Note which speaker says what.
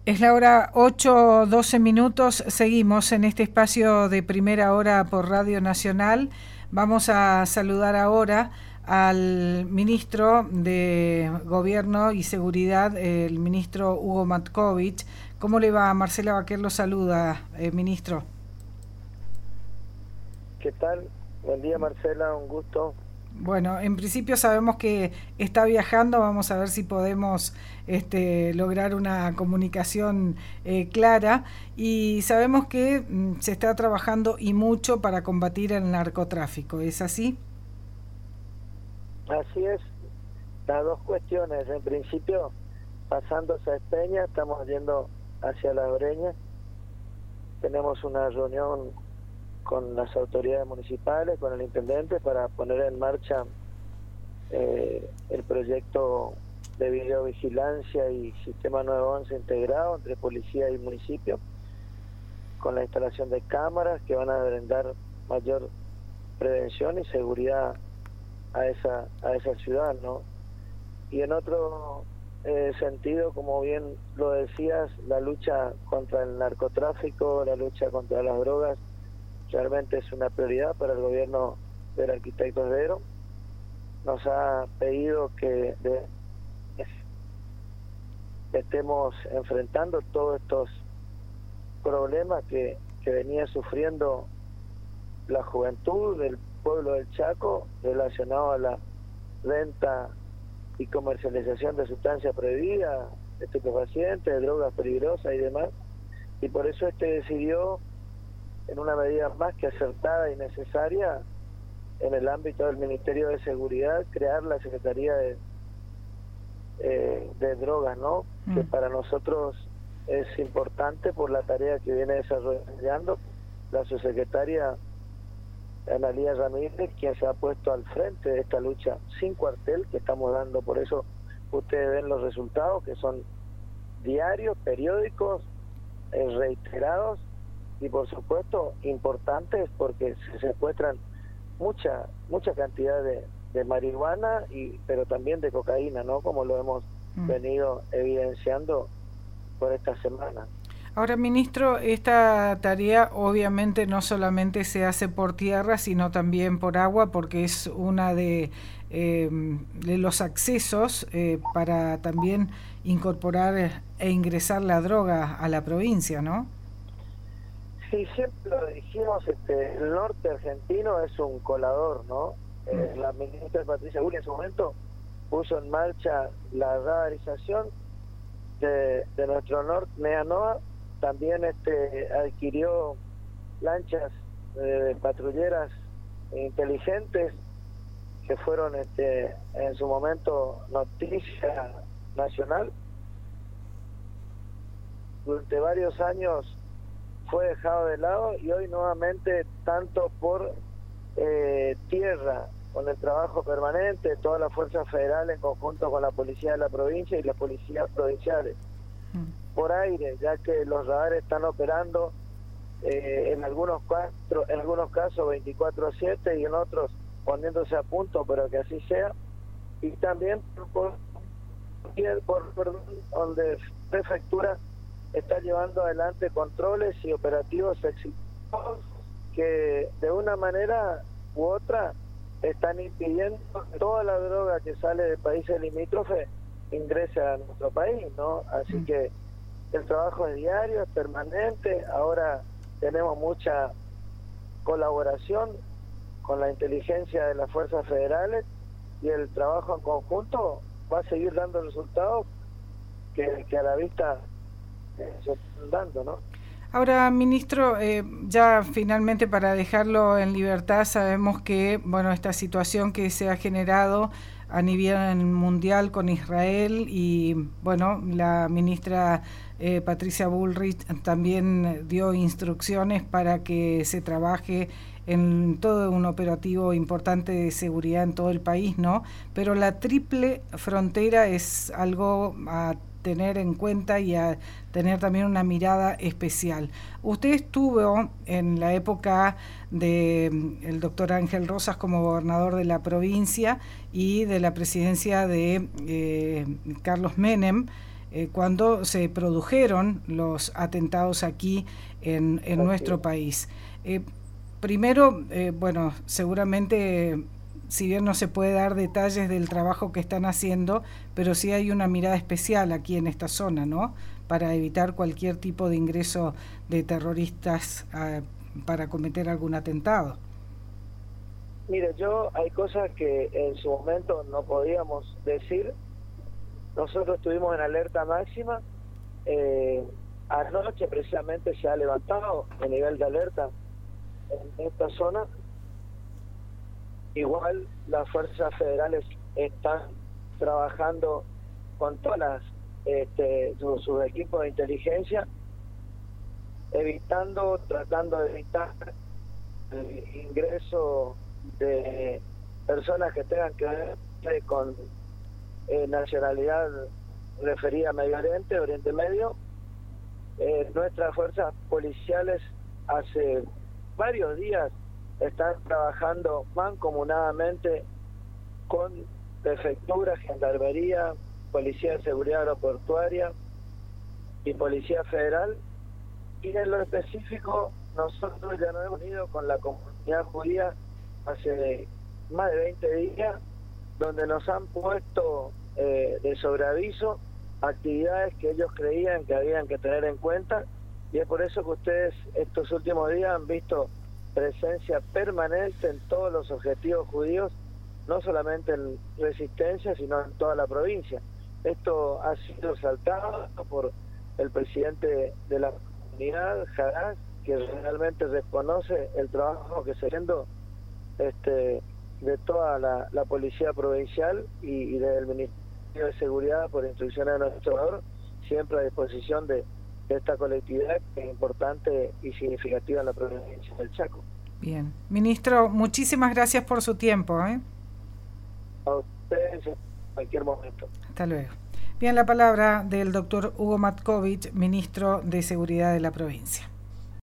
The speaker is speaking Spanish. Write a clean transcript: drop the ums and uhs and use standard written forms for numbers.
Speaker 1: Es la hora 8:12. Seguimos en este espacio de primera hora por Radio Nacional. Vamos a saludar ahora al ministro de Gobierno y Seguridad, el ministro Hugo Matkovich. ¿Cómo le va? Marcela Baquer lo saluda, ministro.
Speaker 2: ¿Qué tal? Buen día, Marcela, un gusto.
Speaker 1: Bueno, en principio sabemos que está viajando, vamos a ver si podemos lograr una comunicación clara, y sabemos que se está trabajando y mucho para combatir el narcotráfico, ¿es así?
Speaker 2: Así es, las dos cuestiones. En principio, pasando esa Peña, estamos yendo hacia La Breña. Tenemos una reunión con las autoridades municipales, con el intendente, para poner en marcha el proyecto de videovigilancia y sistema 911 integrado entre policía y municipio, con la instalación de cámaras que van a brindar mayor prevención y seguridad a esa ciudad, ¿no? Y en otro sentido, como bien lo decías, la lucha contra el narcotráfico, la lucha contra las drogas, realmente es una prioridad para el gobierno del arquitecto Herrero. Nos ha pedido que estemos enfrentando todos estos problemas que venía sufriendo la juventud del pueblo del Chaco relacionado a la venta y comercialización de sustancias prohibidas, estupefacientes, drogas peligrosas y demás. Y por eso decidió, en una medida más que acertada y necesaria, en el ámbito del Ministerio de Seguridad, crear la Secretaría de Drogas, ¿no? Que para nosotros es importante por la tarea que viene desarrollando la subsecretaria Analía Ramírez, quien se ha puesto al frente de esta lucha sin cuartel que estamos dando. Por eso ustedes ven los resultados, que son diarios, periódicos, reiterados, y por supuesto importantes, porque se secuestran mucha cantidad de marihuana, pero también de cocaína, ¿no? Como lo hemos venido evidenciando por esta semana.
Speaker 1: Ahora, ministro, esta tarea obviamente no solamente se hace por tierra, sino también por agua, porque es una de los accesos para también incorporar e ingresar la droga a la provincia, ¿no?
Speaker 2: Sí, siempre lo dijimos, el norte argentino es un colador, ¿no? La ministra Patricia Bullrich en su momento puso en marcha la radarización de nuestro norte, NEA-NOA. También adquirió lanchas patrulleras inteligentes que fueron en su momento noticia nacional. Durante varios años fue dejado de lado y hoy nuevamente, tanto por tierra, con el trabajo permanente de toda la Fuerza Federal en conjunto con la Policía de la provincia y las policías provinciales, por aire, ya que los radares están operando en algunos casos 24/7 y en otros poniéndose a punto, pero que así sea. Y también donde prefectura está llevando adelante controles y operativos exitosos que de una manera u otra están impidiendo que toda la droga que sale de países limítrofes ingrese a nuestro país, ¿no? Así que el trabajo es diario, es permanente. Ahora tenemos mucha colaboración con la inteligencia de las fuerzas federales y el trabajo en conjunto va a seguir dando resultados que a la vista se están dando, ¿no?
Speaker 1: Ahora, ministro, ya finalmente para dejarlo en libertad, sabemos que, bueno, esta situación que se ha generado a nivel mundial con Israel y, bueno, la ministra Patricia Bullrich también dio instrucciones para que se trabaje en todo un operativo importante de seguridad en todo el país, ¿no? Pero la triple frontera es algo a tener en cuenta y a tener también una mirada especial. Usted estuvo en la época de el doctor Ángel Rosas como gobernador de la provincia y de la presidencia de Carlos Menem, cuando se produjeron los atentados aquí en nuestro país. Primero, bueno, seguramente, si bien no se puede dar detalles del trabajo que están haciendo, pero sí hay una mirada especial aquí en esta zona, ¿no? Para evitar cualquier tipo de ingreso de terroristas para cometer algún atentado.
Speaker 2: Mire, hay cosas que en su momento no podíamos decir. Nosotros estuvimos en alerta máxima. Anoche precisamente se ha levantado el nivel de alerta en esta zona. Igual las fuerzas federales están trabajando con todas sus equipos de inteligencia, tratando de evitar el ingreso de personas que tengan que ver con nacionalidad referida a Medio Oriente, Oriente Medio. Nuestras fuerzas policiales hace varios días están trabajando mancomunadamente con prefectura, gendarmería, policía de seguridad aeroportuaria y policía federal, y en lo específico nosotros ya nos hemos unido con la comunidad judía hace más de 20 días, donde nos han puesto de sobreaviso actividades que ellos creían que habían que tener en cuenta, y es por eso que ustedes estos últimos días han visto presencia permanente en todos los objetivos judíos, no solamente en Resistencia, sino en toda la provincia. Esto ha sido saltado por el presidente de la comunidad, Haras, que realmente reconoce el trabajo que se está haciendo de toda la policía provincial y del Ministerio de Seguridad, por instrucciones de nuestro gobernador, siempre a disposición de esta colectividad que es importante y significativa en la provincia del Chaco.
Speaker 1: Bien. Ministro, muchísimas gracias por su tiempo.
Speaker 2: A ustedes en cualquier momento.
Speaker 1: Hasta luego. Bien, la palabra del doctor Hugo Matkovich, ministro de Seguridad de la provincia.